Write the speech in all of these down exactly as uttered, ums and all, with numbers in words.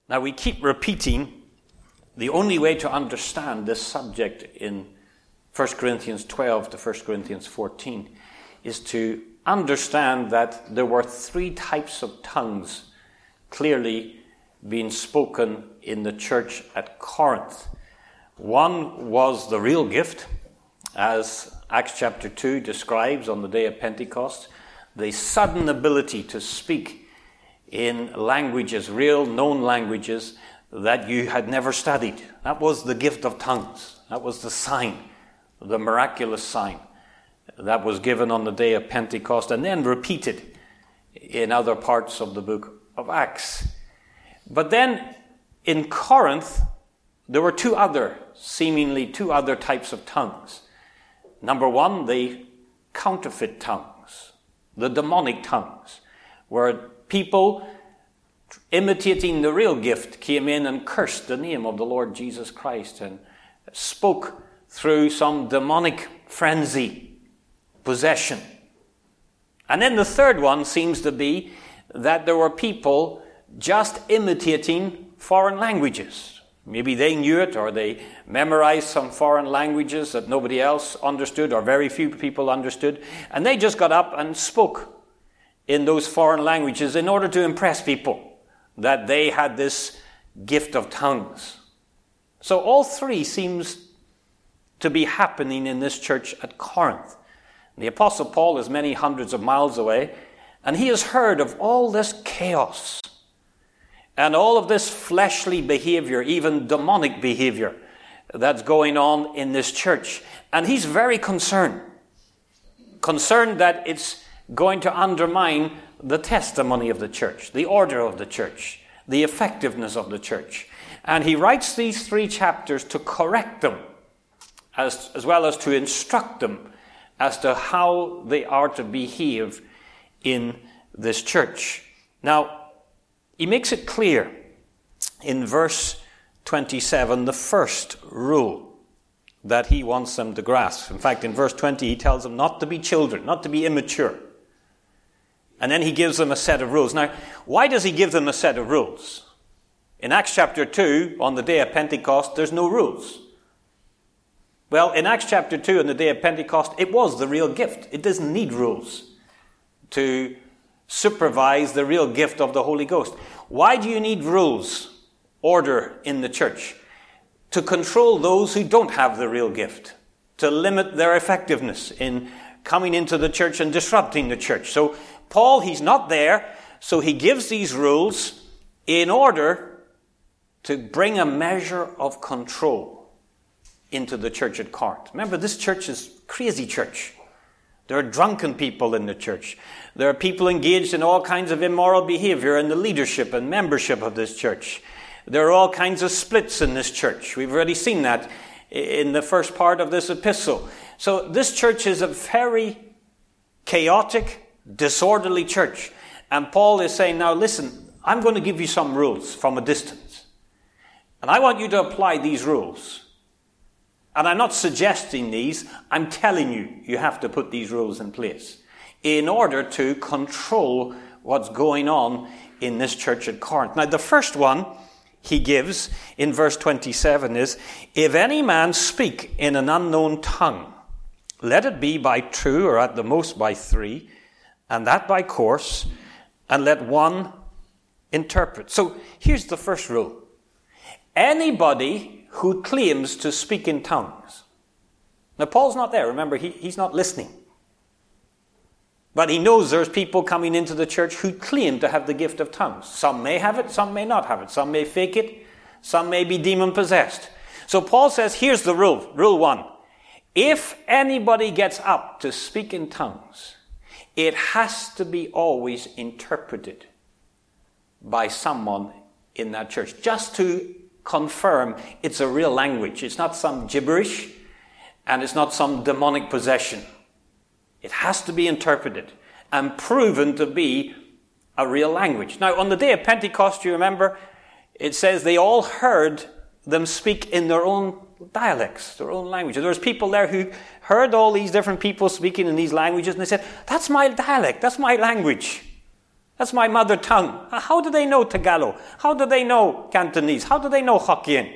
Now we keep repeating the only way to understand this subject in First Corinthians twelve to First Corinthians fourteen is to understand that there were three types of tongues clearly being spoken in the church at Corinth. One was the real gift, as Acts chapter two describes on the day of Pentecost, the sudden ability to speak in languages, real known languages that you had never studied. That was the gift of tongues. That was the sign, the miraculous sign that was given on the day of Pentecost and then repeated in other parts of the book of Acts. But then in Corinth, there were two other, seemingly two other types of tongues. Number one, the counterfeit tongues, the demonic tongues, where people imitating the real gift came in and cursed the name of the Lord Jesus Christ and spoke through some demonic frenzy, possession. And then the third one seems to be that there were people just imitating foreign languages. Maybe they knew it, or they memorized some foreign languages that nobody else understood, or very few people understood, and they just got up and spoke in those foreign languages in order to impress people that they had this gift of tongues. So all three seems to be happening in this church at Corinth. The Apostle Paul is many hundreds of miles away, and he has heard of all this chaos and all of this fleshly behavior, even demonic behavior that's going on in this church. And he's very concerned. Concerned that it's going to undermine the testimony of the church, the order of the church, the effectiveness of the church. And he writes these three chapters to correct them, as, as well as to instruct them as to how they are to behave in this church. Now, he makes it clear in verse twenty-seven, the first rule that he wants them to grasp. In fact, in verse twenty, he tells them not to be children, not to be immature. And then he gives them a set of rules. Now, why does he give them a set of rules? In Acts chapter two, on the day of Pentecost, there's no rules. Well, in Acts chapter two, on the day of Pentecost, it was the real gift. It doesn't need rules to supervise the real gift of the Holy Ghost. Why do you need rules, order in the church? To control those who don't have the real gift, to limit their effectiveness in coming into the church and disrupting the church. So Paul, he's not there, so he gives these rules in order to bring a measure of control into the church at Corinth. Remember, this church is a crazy church. There are drunken people in the church. There are people engaged in all kinds of immoral behavior in the leadership and membership of this church. There are all kinds of splits in this church. We've already seen that in the first part of this epistle. So this church is a very chaotic, disorderly church. And Paul is saying, now listen, I'm going to give you some rules from a distance. And I want you to apply these rules. And I'm not suggesting these, I'm telling you, you have to put these rules in place in order to control what's going on in this church at Corinth. Now, the first one he gives in verse twenty-seven is, if any man speak in an unknown tongue, let it be by two or at the most by three, and that by course, and let one interpret. So here's the first rule. Anybody who claims to speak in tongues. Now, Paul's not there. Remember, he, he's not listening. But he knows there's people coming into the church who claim to have the gift of tongues. Some may have it, some may not have it. Some may fake it, some may be demon-possessed. So Paul says, here's the rule. Rule one. If anybody gets up to speak in tongues, it has to be always interpreted by someone in that church, just to confirm it's a real language. It's not some gibberish, and it's not some demonic possession. It has to be interpreted and proven to be a real language. Now, on the day of Pentecost, you remember, it says they all heard them speak in their own dialects, their own languages. There was people there who heard all these different people speaking in these languages, and they said, that's my dialect, that's my language. That's my mother tongue. How do they know Tagalog? How do they know Cantonese? How do they know Hokkien?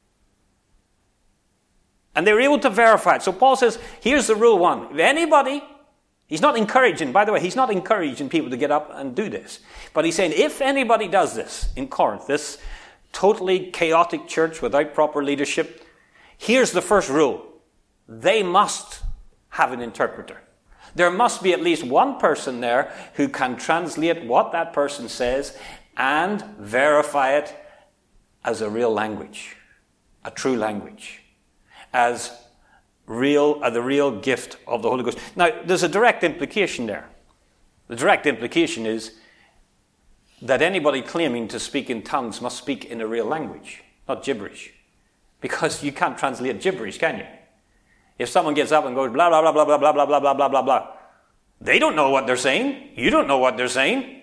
And they were able to verify it. So Paul says, here's the rule one. If anybody, he's not encouraging, by the way, he's not encouraging people to get up and do this. But he's saying, if anybody does this in Corinth, this totally chaotic church without proper leadership, here's the first rule. They must have an interpreter. There must be at least one person there who can translate what that person says and verify it as a real language, a true language, as real, uh, the real gift of the Holy Ghost. Now, there's a direct implication there. The direct implication is that anybody claiming to speak in tongues must speak in a real language, not gibberish. Because you can't translate gibberish, can you? If someone gets up and goes blah, blah, blah, blah, blah, blah, blah, blah, blah, blah, blah, blah, they don't know what they're saying. You don't know what they're saying.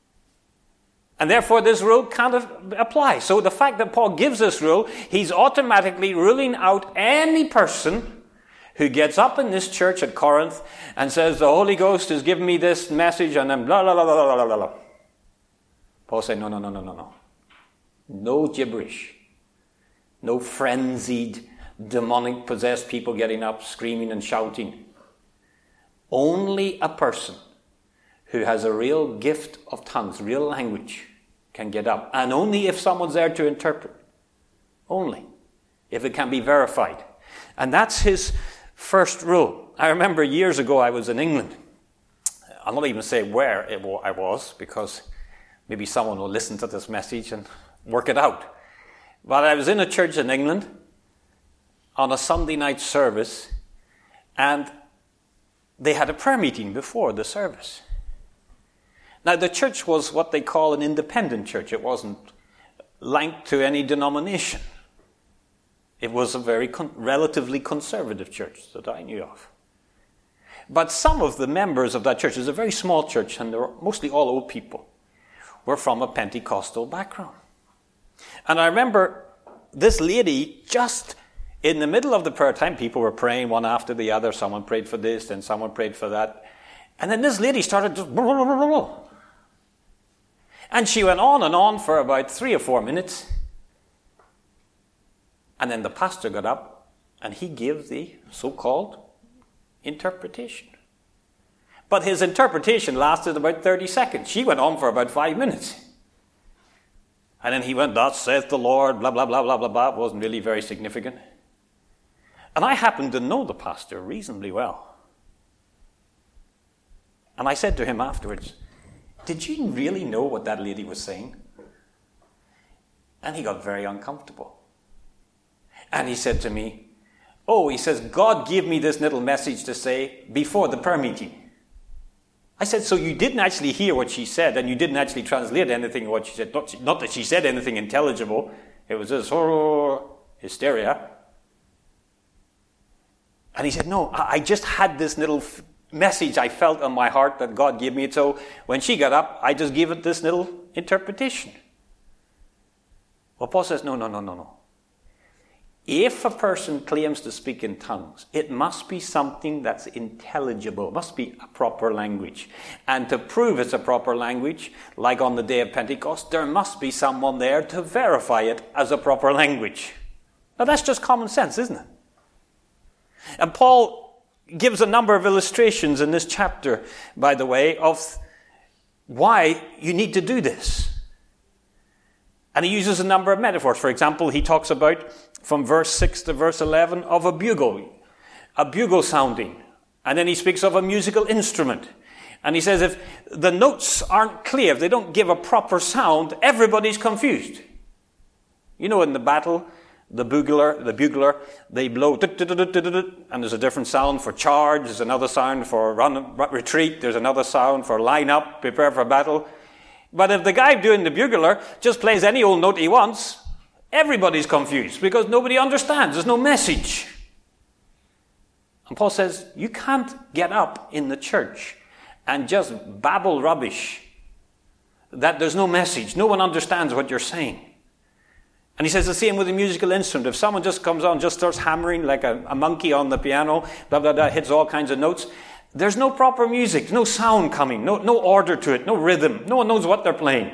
And therefore this rule can't apply. So the fact that Paul gives this rule, he's automatically ruling out any person who gets up in this church at Corinth and says, the Holy Ghost has given me this message, and then blah, blah, blah, blah, blah, blah, blah. Paul said, no, no, no, no, no, no. No gibberish. No frenzied, demonic, possessed people getting up, screaming and shouting. Only a person who has a real gift of tongues, real language, can get up. And only if someone's there to interpret. Only. If it can be verified. And that's his first rule. I remember years ago I was in England. I'll not even say where it wa- I was, because maybe someone will listen to this message and work it out. But I was in a church in England on a Sunday night service, and they had a prayer meeting before the service. Now, the church was what they call an independent church. It wasn't linked to any denomination. It was a very con- relatively conservative church that I knew of. But some of the members of that church, it was a very small church, and they were mostly all old people, were from a Pentecostal background. And I remember this lady, just in the middle of the prayer time, people were praying one after the other. Someone prayed for this, then someone prayed for that. And then this lady started just blah, blah, blah, blah, blah. And she went on and on for about three or four minutes. And then the pastor got up and he gave the so-called interpretation. But his interpretation lasted about thirty seconds. She went on for about five minutes. And then he went, thus saith the Lord, blah, blah, blah, blah, blah, blah. It wasn't really very significant. And I happened to know the pastor reasonably well. And I said to him afterwards, did you really know what that lady was saying? And he got very uncomfortable. And he said to me, oh, he says, God gave me this little message to say before the prayer meeting. I said, so you didn't actually hear what she said, and you didn't actually translate anything of what she said. Not, not that she said anything intelligible. It was this oh, hysteria. And he said, no, I just had this little f- message I felt on my heart that God gave me. So when she got up, I just gave it this little interpretation. Well, Paul says, no, no, no, no, no. If a person claims to speak in tongues, it must be something that's intelligible. It must be a proper language. And to prove it's a proper language, like on the day of Pentecost, there must be someone there to verify it as a proper language. Now that's just common sense, isn't it? And Paul gives a number of illustrations in this chapter, by the way, of why you need to do this. And he uses a number of metaphors. For example, he talks about, from verse six to verse eleven, of a bugle, a bugle sounding. And then he speaks of a musical instrument. And he says if the notes aren't clear, if they don't give a proper sound, everybody's confused. You know, in the battle, the bugler, the bugler, they blow, and there's a different sound for charge, there's another sound for run, retreat, there's another sound for line up, prepare for battle. But if the guy doing the bugler just plays any old note he wants, everybody's confused because nobody understands. There's no message. And Paul says, you can't get up in the church and just babble rubbish that there's no message. No one understands what you're saying. And he says the same with a musical instrument. If someone just comes on, just starts hammering like a, a monkey on the piano, blah, blah, blah, hits all kinds of notes, There's no proper music, no sound coming, no, no order to it, no rhythm. No one knows what they're playing.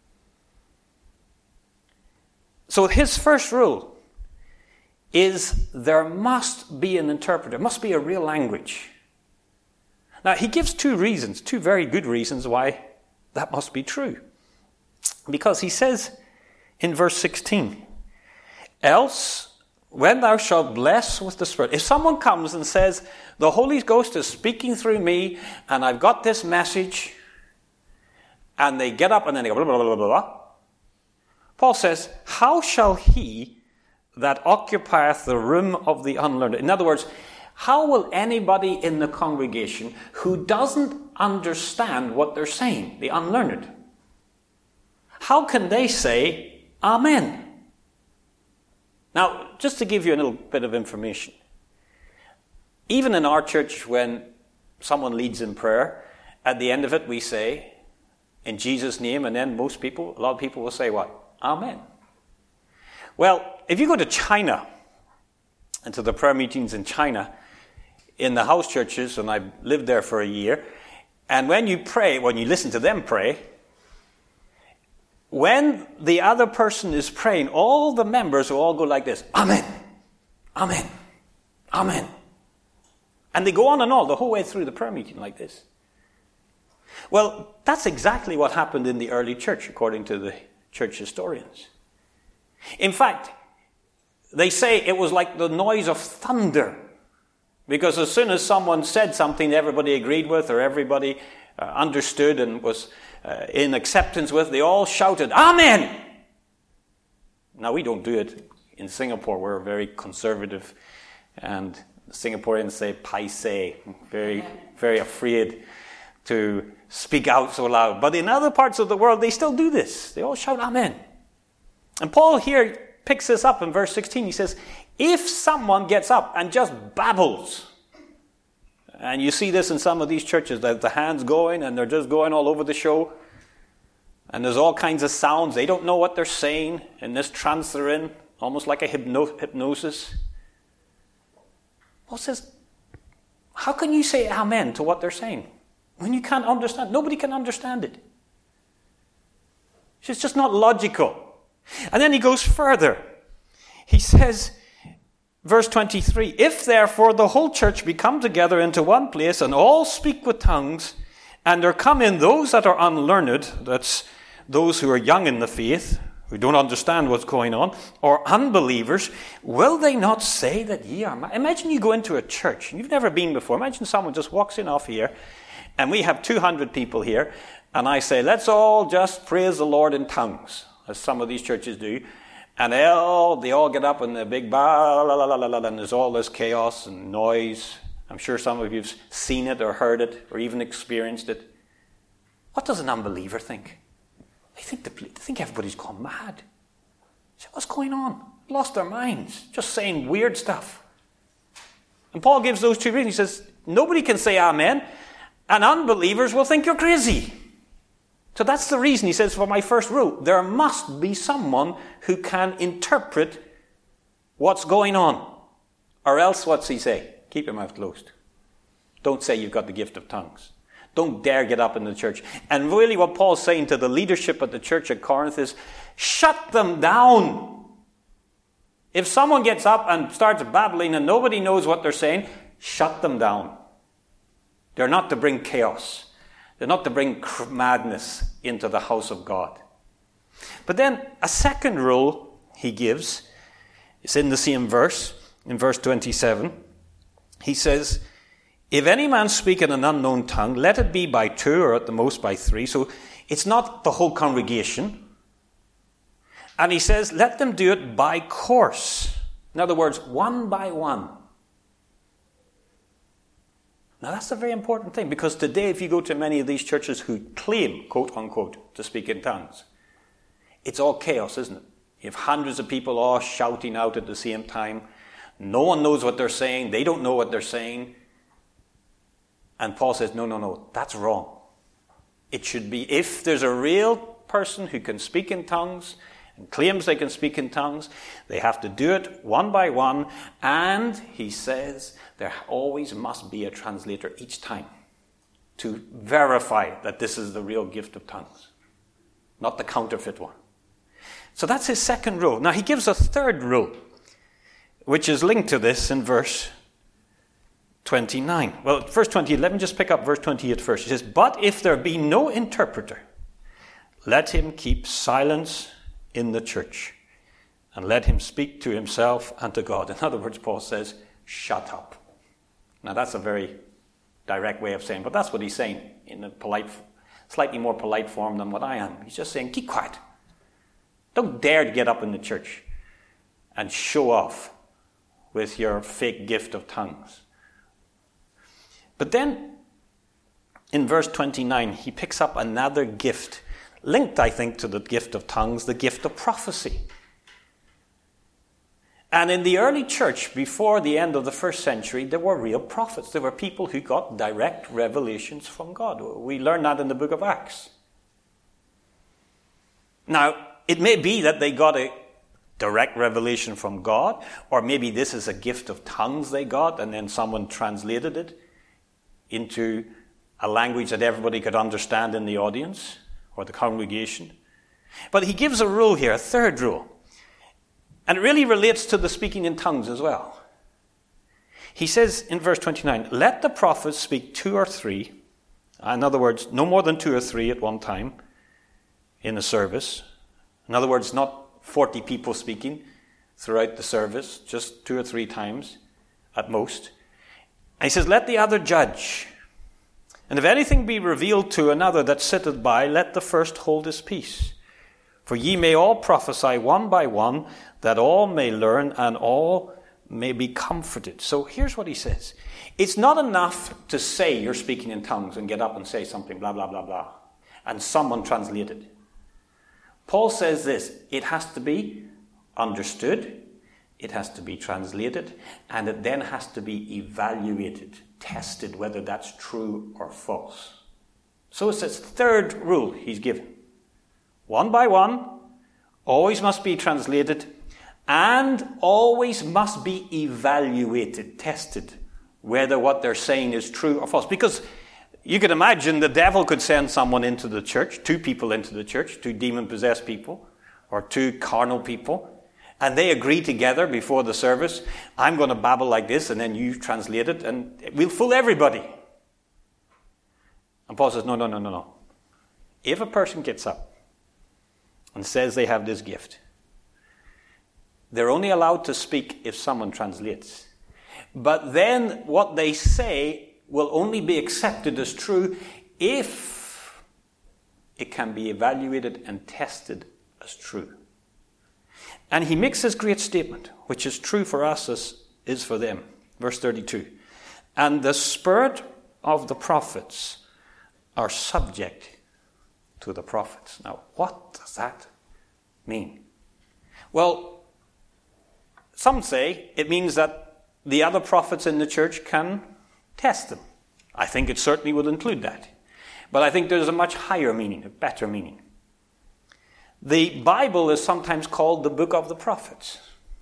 So his first rule is there must be an interpreter, must be a real language. Now, he gives two reasons, two very good reasons why that must be true. Because he says in verse sixteen, else, when thou shalt bless with the Spirit. If someone comes and says, the Holy Ghost is speaking through me, and I've got this message, and they get up and then they go blah, blah, blah, blah, blah. Paul says, how shall he that occupieth the room of the unlearned? In other words, how will anybody in the congregation who doesn't understand what they're saying, the unlearned, how can they say, Amen? Now, just to give you a little bit of information, even in our church, when someone leads in prayer, at the end of it we say, in Jesus' name, and then most people, a lot of people will say what? Amen. Well, if you go to China, and to the prayer meetings in China, in the house churches, and I lived there for a year, and when you pray, when you listen to them pray, when the other person is praying, all the members will all go like this, Amen, Amen, Amen. And they go on and on the whole way through the prayer meeting like this. Well, that's exactly what happened in the early church, according to the church historians. In fact, they say it was like the noise of thunder. Because as soon as someone said something everybody agreed with, or everybody uh, understood and was uh, in acceptance with, they all shouted, Amen! Now, we don't do it in Singapore. We're very conservative, and Singaporeans say paise, very, very afraid to speak out so loud. But in other parts of the world, they still do this. They all shout Amen. And Paul here picks this up in verse sixteen. He says, if someone gets up and just babbles, and you see this in some of these churches, that the hands going and they're just going all over the show, and there's all kinds of sounds, they don't know what they're saying, in this trance they're in, almost like a hypno- hypnosis. Paul says, how can you say amen to what they're saying when you can't understand? Nobody can understand it. It's just not logical. And then he goes further. He says, verse twenty-three, if therefore the whole church be come together into one place, and all speak with tongues, and there come in those that are unlearned, that's those who are young in the faith, who don't understand what's going on, or unbelievers, will they not say that ye are mad? Imagine you go into a church, and you've never been before. Imagine someone just walks in off here, and we have two hundred people here, and I say, let's all just praise the Lord in tongues, as some of these churches do. And they all, they all get up in the big ba la la la la la, and there's all this chaos and noise. I'm sure some of you've seen it or heard it or even experienced it. What does an unbeliever think? They think, the, they think everybody's gone mad. Say, what's going on? Lost their minds, just saying weird stuff. And Paul gives those two reasons. He says, nobody can say amen, and unbelievers will think you're crazy. So that's the reason, he says, for my first rule, there must be someone who can interpret what's going on. Or else, what's he say? Keep your mouth closed. Don't say you've got the gift of tongues. Don't dare get up in the church. And really what Paul's saying to the leadership of the church at Corinth is, shut them down. If someone gets up and starts babbling and nobody knows what they're saying, shut them down. They're not to bring chaos. They're not to bring madness into the house of God. But then a second rule he gives, it's in the same verse, in verse twenty-seven. He says, if any man speak in an unknown tongue, let it be by two or at the most by three. So it's not the whole congregation. And he says, let them do it by course. In other words, one by one. Now that's a very important thing, because today if you go to many of these churches who claim, quote unquote, to speak in tongues, it's all chaos, isn't it? You have hundreds of people all shouting out at the same time. No one knows what they're saying. They don't know what they're saying. And Paul says, no, no, no, that's wrong. It should be, if there's a real person who can speak in tongues and claims they can speak in tongues. They have to do it one by one, and he says there always must be a translator each time to verify that this is the real gift of tongues, not the counterfeit one. So that's his second rule. Now he gives a third rule, which is linked to this in verse twenty-nine. Well, verse twenty-eight, let me just pick up verse twenty-eight first. He says, but if there be no interpreter, let him keep silence in the church, and let him speak to himself and to God. In other words, Paul says, shut up. Now that's a very direct way of saying, but that's what he's saying in a polite, slightly more polite form than what I am. He's just saying, keep quiet. Don't dare to get up in the church and show off with your fake gift of tongues. But then, in verse twenty-nine, he picks up another gift, linked, I think, to the gift of tongues, the gift of prophecy. And in the early church, before the end of the first century, there were real prophets. There were people who got direct revelations from God. We learn that in the book of Acts. Now, it may be that they got a direct revelation from God, or maybe this is a gift of tongues they got, and then someone translated it into a language that everybody could understand in the audience or the congregation. But he gives a rule here, a third rule. And it really relates to the speaking in tongues as well. He says in verse twenty-nine, let the prophets speak two or three. In other words, no more than two or three at one time in a service. In other words, not forty people speaking throughout the service, just two or three times at most. And he says, let the other judge. And if anything be revealed to another that sitteth by, let the first hold his peace. For ye may all prophesy one by one, that all may learn and all may be comforted. So here's what he says. It's not enough to say you're speaking in tongues and get up and say something, blah, blah, blah, blah, and someone translate it. Paul says this, it has to be understood, it has to be translated, and it then has to be evaluated, tested whether that's true or false. So it's this third rule he's given. One by one, always must be translated, and always must be evaluated, tested, whether what they're saying is true or false. Because you could imagine the devil could send someone into the church, two people into the church, two demon-possessed people, or two carnal people, and they agree together before the service, I'm going to babble like this, and then you translate it, and we'll fool everybody. And Paul says, no, no, no, no, no. If a person gets up and says they have this gift, they're only allowed to speak if someone translates. But then what they say will only be accepted as true if it can be evaluated and tested as true. And he makes this great statement, which is true for us as is for them. Verse thirty-two. And the spirit of the prophets are subject to the prophets. Now, what does that mean? Well, some say it means that the other prophets in the church can test them. I think it certainly would include that. But I think there's a much higher meaning, a better meaning. The Bible is sometimes called the book of the prophets.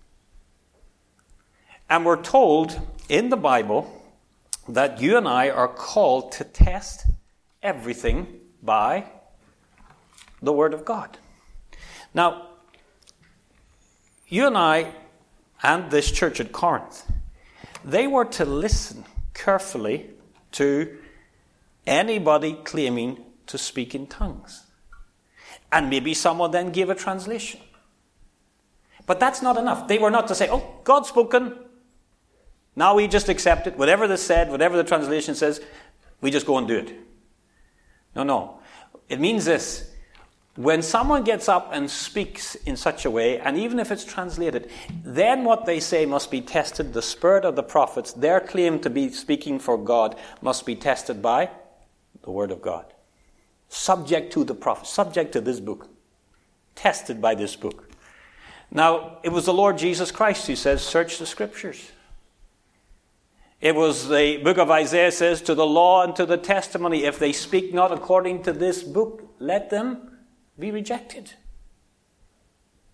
And we're told in the Bible that you and I are called to test everything by the Word of God. Now, you and I and this church at Corinth, they were to listen carefully to anybody claiming to speak in tongues. And maybe someone then gave a translation. But that's not enough. They were not to say, oh, God's spoken. Now we just accept it. Whatever this said, whatever the translation says, we just go and do it. No, no. It means this. When someone gets up and speaks in such a way, and even if it's translated, then what they say must be tested. The spirit of the prophets, their claim to be speaking for God, must be tested by the Word of God. Subject to the prophets, subject to this book, tested by this book. Now, it was the Lord Jesus Christ who says, search the Scriptures. It was the book of Isaiah says, to the law and to the testimony, if they speak not according to this book, let them be rejected.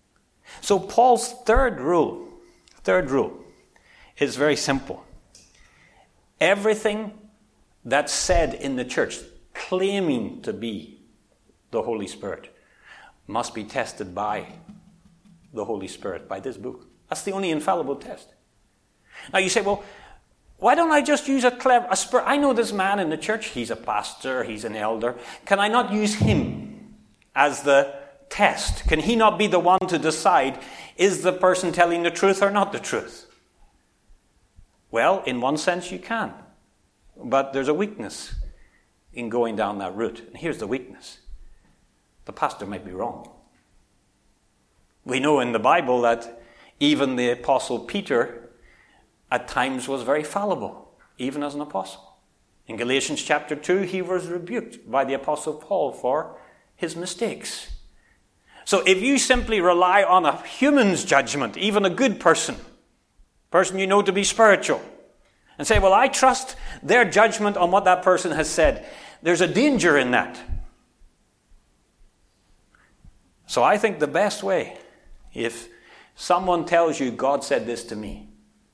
So Paul's third rule, third rule is very simple. Everything that's said in the church claiming to be the Holy Spirit must be tested by the Holy Spirit, by this book. That's the only infallible test. Now you say, well, why don't I just use a clever, a spirit? I know this man in the church, he's a pastor, he's an elder. Can I not use him as the test? Can he not be the one to decide, is the person telling the truth or not the truth? Well, in one sense you can. But there's a weakness in going down that route. And here's the weakness. The pastor might be wrong. We know in the Bible that even the Apostle Peter at times was very fallible, even as an apostle. In Galatians chapter two, he was rebuked by the Apostle Paul for his mistakes. So if you simply rely on a human's judgment, even a good person, person you know to be spiritual, and say, well, I trust their judgment on what that person has said, there's a danger in that. So I think the best way, if someone tells you, God said this to me,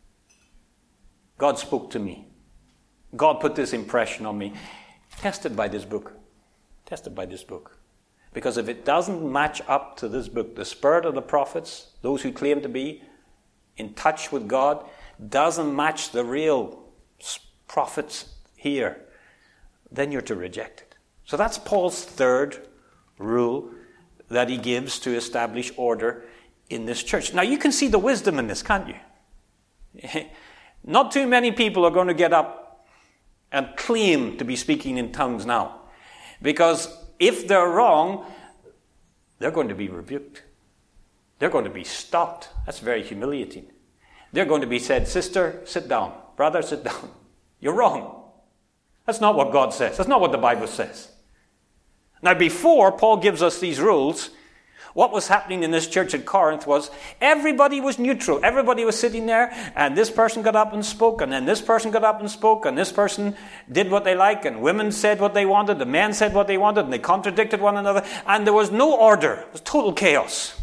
God spoke to me, God put this impression on me, test it by this book. Test it by this book. Because if it doesn't match up to this book, the spirit of the prophets, those who claim to be in touch with God, doesn't match the real prophets here, then you're to reject it. So that's Paul's third rule that he gives to establish order in this church. Now you can see the wisdom in this, can't you? Not too many people are going to get up and claim to be speaking in tongues now. Because if they're wrong, they're going to be rebuked. They're going to be stopped. That's very humiliating. They're going to be said, sister, sit down. Brother, sit down. You're wrong. That's not what God says. That's not what the Bible says. Now, before Paul gives us these rules, what was happening in this church at Corinth was everybody was neutral. Everybody was sitting there, and this person got up and spoke, and then this person got up and spoke, and this person did what they like, and women said what they wanted, the men said what they wanted, and they contradicted one another, and there was no order. It was total chaos.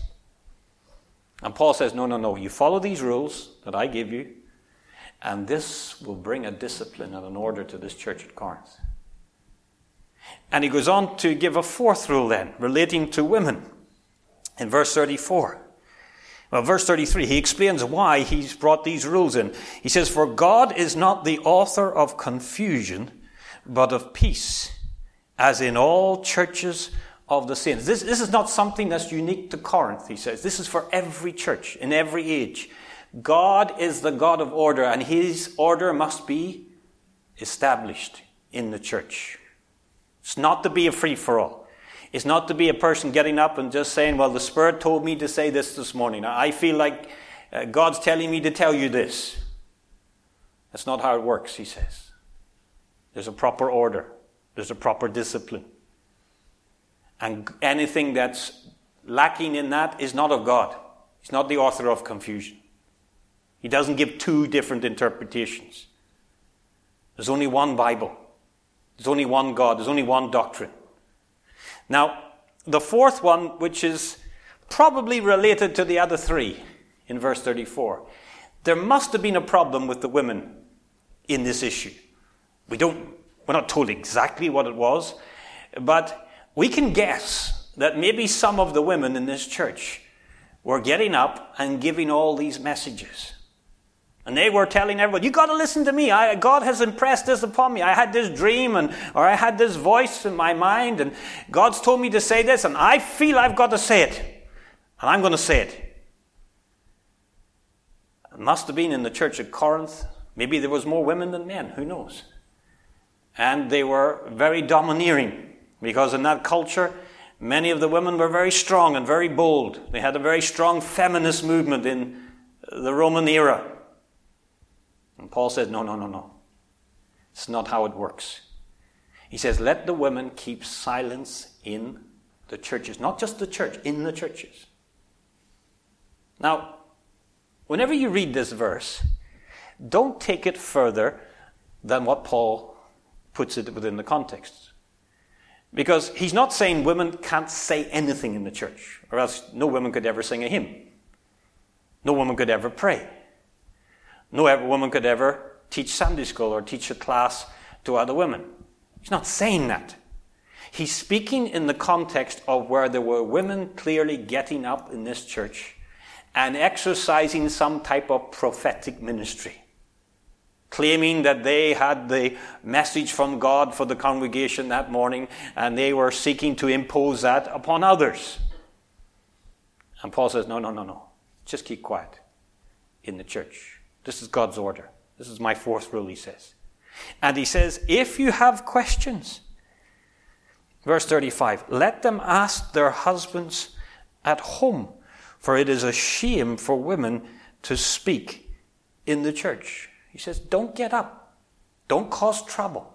And Paul says, no, no, no, you follow these rules that I give you, and this will bring a discipline and an order to this church at Corinth. And he goes on to give a fourth rule then, relating to women, in verse thirty-four. Well, verse thirty-three, he explains why he's brought these rules in. He says, for God is not the author of confusion, but of peace, as in all churches of the saints. This, this is not something that's unique to Corinth, he says. This is for every church, in every age. God is the God of order, and his order must be established in the church. It's not to be a free-for-all. It's not to be a person getting up and just saying, well, the Spirit told me to say this this morning. I feel like uh, God's telling me to tell you this. That's not how it works, he says. There's a proper order. There's a proper discipline. And anything that's lacking in that is not of God. He's not the author of confusion. He doesn't give two different interpretations. There's only one Bible. There's only one God. There's only one doctrine. Now, the fourth one, which is probably related to the other three in verse thirty-four, there must have been a problem with the women in this issue. We don't, we're not told exactly what it was, but we can guess that maybe some of the women in this church were getting up and giving all these messages. And they were telling everyone, you got to listen to me. I, God has impressed this upon me. I had this dream, and or I had this voice in my mind, and God's told me to say this, and I feel I've got to say it. And I'm going to say it. It must have been in the church at Corinth. Maybe there was more women than men. Who knows? And they were very domineering, because in that culture, many of the women were very strong and very bold. They had a very strong feminist movement in the Roman era. And Paul says, no, no, no, no. It's not how it works. He says, let the women keep silence in the churches. Not just the church, in the churches. Now, whenever you read this verse, don't take it further than what Paul puts it within the context. Because he's not saying women can't say anything in the church, or else no women could ever sing a hymn. No woman could ever pray. No woman could ever teach Sunday school or teach a class to other women. He's not saying that. He's speaking in the context of where there were women clearly getting up in this church and exercising some type of prophetic ministry, claiming that they had the message from God for the congregation that morning, and they were seeking to impose that upon others. And Paul says, no, no, no, no. Just keep quiet in the church. This is God's order. This is my fourth rule, he says. And he says, if you have questions, verse thirty-five, let them ask their husbands at home, for it is a shame for women to speak in the church. He says, don't get up. Don't cause trouble.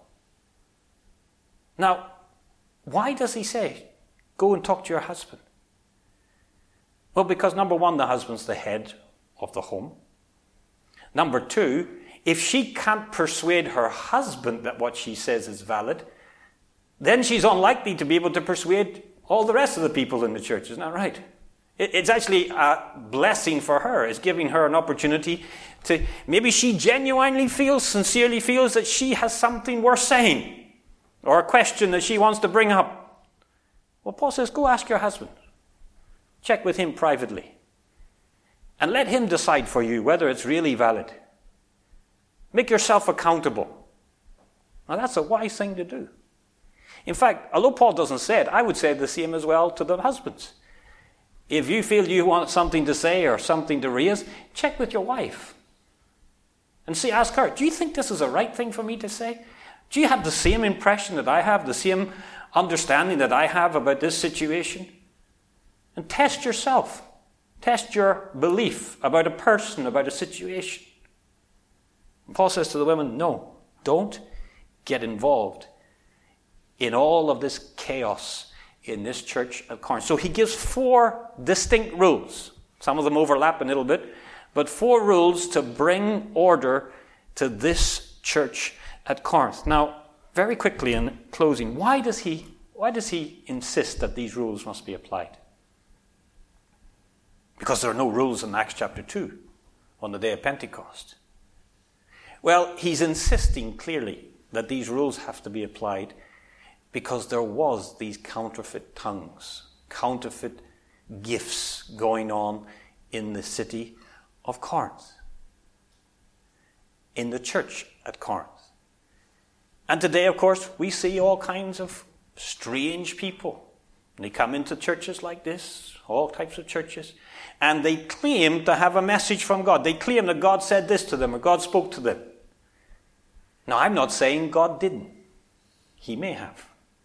Now, why does he say, go and talk to your husband? Well, because number one, the husband's the head of the home. Number two, if she can't persuade her husband that what she says is valid, then she's unlikely to be able to persuade all the rest of the people in the church. Isn't that right? It's actually a blessing for her. It's giving her an opportunity to, maybe she genuinely feels, sincerely feels that she has something worth saying, or a question that she wants to bring up. Well, Paul says, go ask your husband. Check with him privately. And let him decide for you whether it's really valid. Make yourself accountable. Now, that's a wise thing to do. In fact, although Paul doesn't say it, I would say the same as well to the husbands. If you feel you want something to say or something to raise, check with your wife. And see, ask her, do you think this is a right thing for me to say? Do you have the same impression that I have, the same understanding that I have about this situation? And test yourself. Test your belief about a person, about a situation. And Paul says to the women, no, don't get involved in all of this chaos in this church at Corinth. So he gives four distinct rules. Some of them overlap a little bit, but four rules to bring order to this church at Corinth. Now, very quickly in closing, why does he, why does he insist that these rules must be applied? Because there are no rules in Acts chapter two on the day of Pentecost. Well, he's insisting clearly that these rules have to be applied because there was these counterfeit tongues, counterfeit gifts going on in the city of Corinth, in the church at Corinth. And today, of course, we see all kinds of strange people. They come into churches like this, all types of churches, and they claim to have a message from God. They claim that God said this to them or God spoke to them. Now, I'm not saying God didn't. He may have.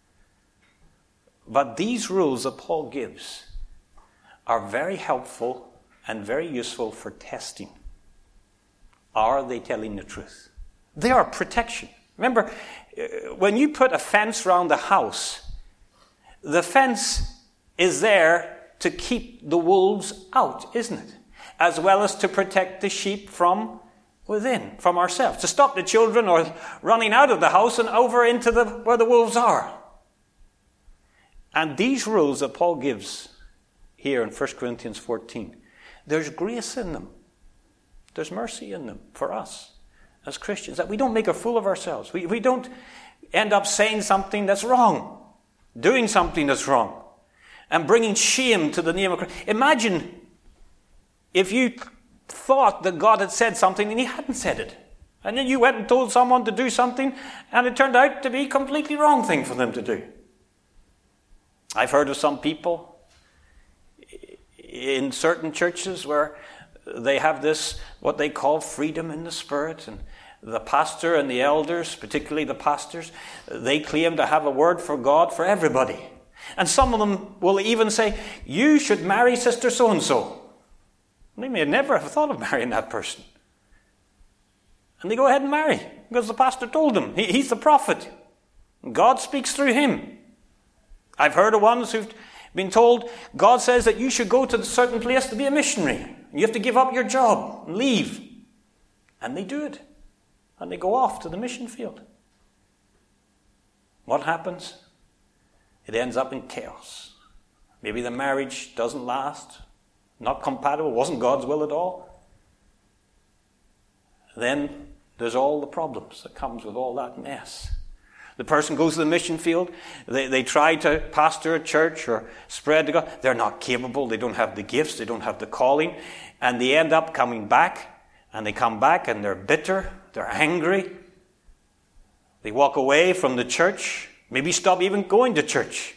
But these rules that Paul gives are very helpful and very useful for testing. Are they telling the truth? They are protection. Remember, when you put a fence around the house, the fence is there to keep the wolves out, isn't it? As well as to protect the sheep from within, from ourselves. To stop the children or running out of the house and over into the where the wolves are. And these rules that Paul gives here in First Corinthians fourteen, there's grace in them. There's mercy in them for us as Christians, that we don't make a fool of ourselves. We, we don't end up saying something that's wrong, doing something that's wrong, and bringing shame to the name of Christ. Imagine if you thought that God had said something and he hadn't said it. And then you went and told someone to do something and it turned out to be a completely wrong thing for them to do. I've heard of some people in certain churches where they have this, what they call freedom in the Spirit, and the pastor and the elders, particularly the pastors, they claim to have a word for God for everybody. And some of them will even say, you should marry sister so-and-so. They may never have thought of marrying that person. And they go ahead and marry, because the pastor told them. He, he's the prophet. God speaks through him. I've heard of ones who've been told, God says that you should go to a certain place to be a missionary. You have to give up your job and leave. And they do it. And they go off to the mission field. What happens? It ends up in chaos. Maybe the marriage doesn't last. not compatible, wasn't God's will at all, then there's all the problems that comes with all that mess. The person goes to the mission field, they, they try to pastor a church or spread the gospel. They're not capable, they don't have the gifts, they don't have the calling, and they end up coming back, and they come back and they're bitter, they're angry. They walk away from the church, maybe stop even going to church.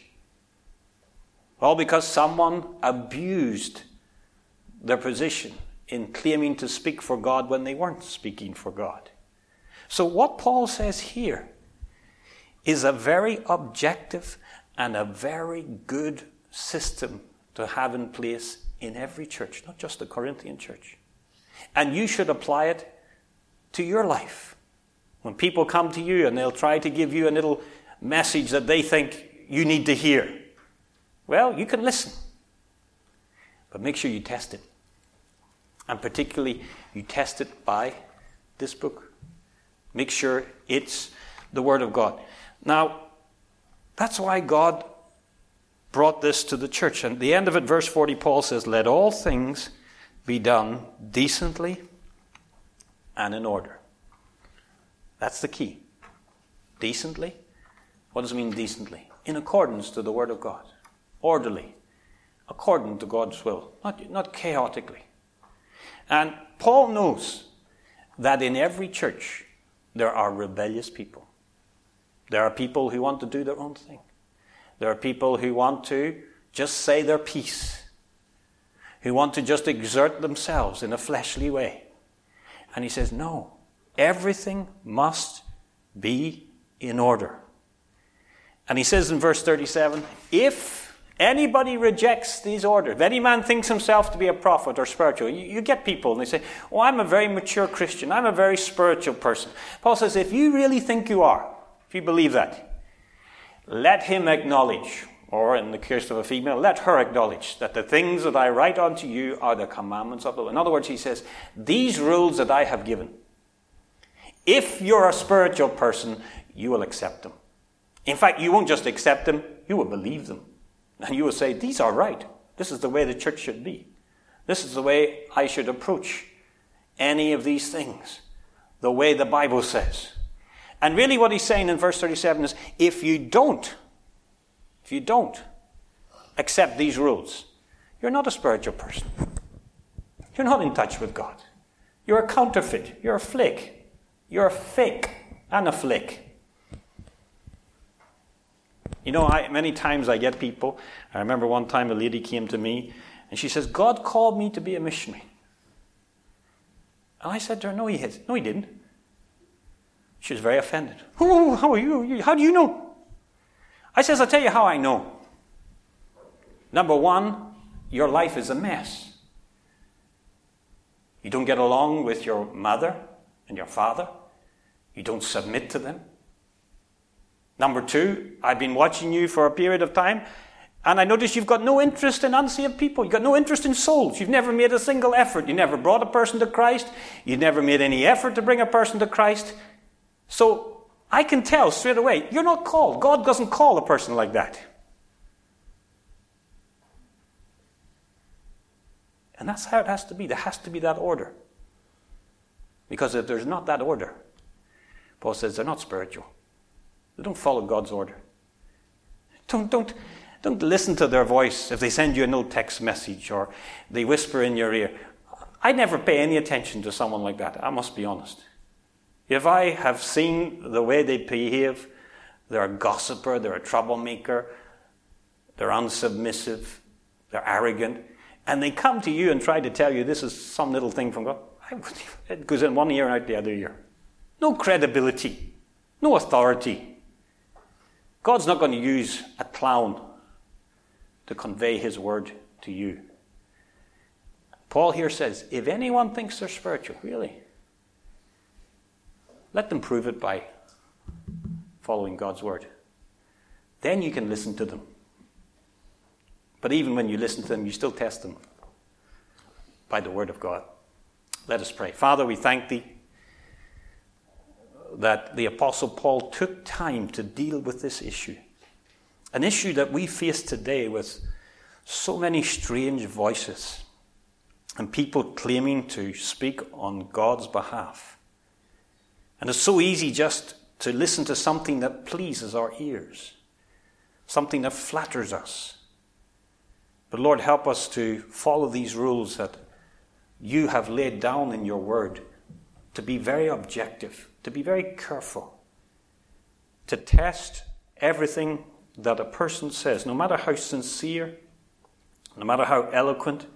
All because someone abused their position in claiming to speak for God when they weren't speaking for God. So what Paul says here is a very objective and a very good system to have in place in every church, not just the Corinthian church. And you should apply it to your life. When people come to you and they'll try to give you a little message that they think you need to hear, well, you can listen. But make sure you test it. And particularly, you test it by this book. Make sure it's the Word of God. Now, that's why God brought this to the church. And at the end of it, verse forty, Paul says, let all things be done decently and in order. That's the key. Decently. What does it mean decently? In accordance to the Word of God. Orderly. According to God's will. Not, not chaotically. And Paul knows that in every church there are rebellious people. There are people who want to do their own thing. There are people who want to just say their piece. Who want to just exert themselves in a fleshly way. And he says, no, everything must be in order. And he says in verse thirty-seven, if anybody rejects these orders, if any man thinks himself to be a prophet or spiritual, you, you get people and they say, oh, I'm a very mature Christian, I'm a very spiritual person. Paul says, if you really think you are, if you believe that, let him acknowledge, or in the case of a female, let her acknowledge that the things that I write unto you are the commandments of the Lord. In other words, he says, these rules that I have given, if you're a spiritual person, you will accept them. In fact, you won't just accept them, you will believe them. And you will say, these are right. This is the way the church should be. This is the way I should approach any of these things. The way the Bible says. And really what he's saying in verse thirty-seven is, if you don't, if you don't accept these rules, you're not a spiritual person. You're not in touch with God. You're a counterfeit. You're a flake. You're a fake and a flick. You know, I, many times I get people, I remember one time a lady came to me and she says, God called me to be a missionary. And I said to her, no, he has. No, he didn't. She was very offended. Oh, how are you? How do you know? I says, I'll tell you how I know. Number one, your life is a mess. You don't get along with your mother and your father. You don't submit to them. Number two, I've been watching you for a period of time, and I notice you've got no interest in unsaved people. You've got no interest in souls. You've never made a single effort. You never brought a person to Christ. You never made any effort to bring a person to Christ. So I can tell straight away, you're not called. God doesn't call a person like that. And that's how it has to be. There has to be that order. Because if there's not that order, Paul says they're not spiritual. They don't follow God's order. Don't, don't, don't listen to their voice if they send you a little text message or they whisper in your ear. I never pay any attention to someone like that, I must be honest. If I have seen the way they behave, they're a gossiper, they're a troublemaker, they're unsubmissive, they're arrogant, and they come to you and try to tell you this is some little thing from God, it goes in one ear and out the other ear. No credibility, no authority. God's not going to use a clown to convey his word to you. Paul here says, if anyone thinks they're spiritual, really, let them prove it by following God's word. Then you can listen to them. But even when you listen to them, you still test them by the word of God. Let us pray. Father, we thank thee that the Apostle Paul took time to deal with this issue. An issue that we face today with so many strange voices and people claiming to speak on God's behalf. And it's so easy just to listen to something that pleases our ears, something that flatters us. But Lord, help us to follow these rules that you have laid down in your word, to be very objective, to be very careful, to test everything that a person says, no matter how sincere, no matter how eloquent,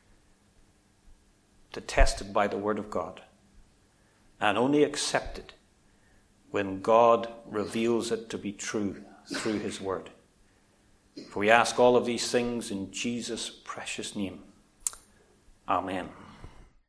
to test it by the word of God, and only accept it when God reveals it to be true through his word. For we ask all of these things in Jesus' precious name. Amen.